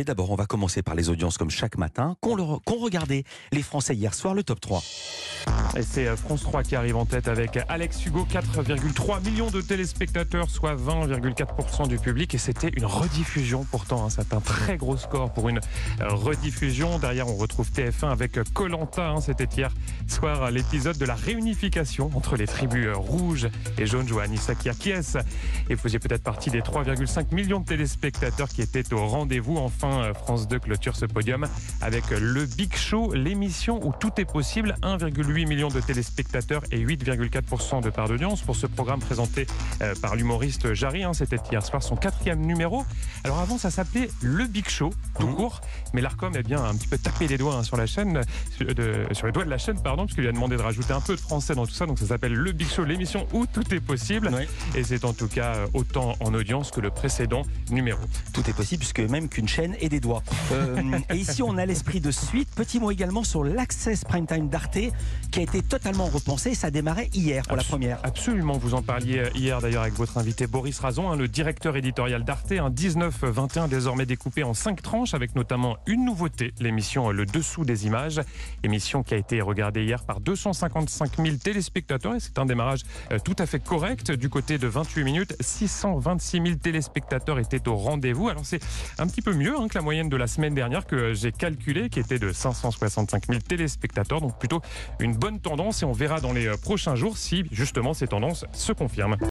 Mais d'abord, on va commencer par les audiences comme chaque matin. Qu'ont regardé les Français hier soir, le top 3. Et c'est France 3 qui arrive en tête avec Alex Hugo, 4,3 millions de téléspectateurs, soit 20,4% du public. Et c'était une rediffusion pourtant, c'est un très gros score pour une rediffusion. Derrière, on retrouve TF1 avec Koh-Lanta. C'était hier soir l'épisode de la réunification entre les tribus rouges et jaunes. Johanny Sakir-Kies. Et vous faisiez peut-être partie des 3,5 millions de téléspectateurs qui étaient au rendez-vous. Enfin, France 2 clôture ce podium avec le Big Show, l'émission où tout est possible. 1,8 million de téléspectateurs et 8,4% de part d'audience pour ce programme présenté par l'humoriste Jarry. C'était hier soir son 4e numéro. Alors avant, ça s'appelait le Big Show, tout court, mais l'Arcom a un petit peu tapé les doigts sur la chaîne, sur les doigts de la chaîne, puisqu'il lui a demandé de rajouter un peu de français dans tout ça. Donc ça s'appelle le Big Show, l'émission où tout est possible. Oui. Et c'est en tout cas autant en audience que le précédent numéro. Tout est possible, puisque même qu'une chaîne et des doigts. Et ici, on a l'esprit de suite. Petit mot également sur l'Access Prime Time d'Arte, qui a été totalement repensé. Ça a démarré hier pour la première. Absolument, vous en parliez hier d'ailleurs avec votre invité Boris Razon, le directeur éditorial d'Arte, 19-21 désormais découpé en 5 tranches, avec notamment une nouveauté, l'émission Le Dessous des images, émission qui a été regardée hier par 255 000 téléspectateurs, et c'est un démarrage tout à fait correct. Du côté de 28 minutes, 626 000 téléspectateurs étaient au rendez-vous. Alors c'est un petit peu mieux que la moyenne de la semaine dernière que j'ai calculée, qui était de 565 000 téléspectateurs, donc plutôt une bonne tendance, et on verra dans les prochains jours si justement ces tendances se confirment.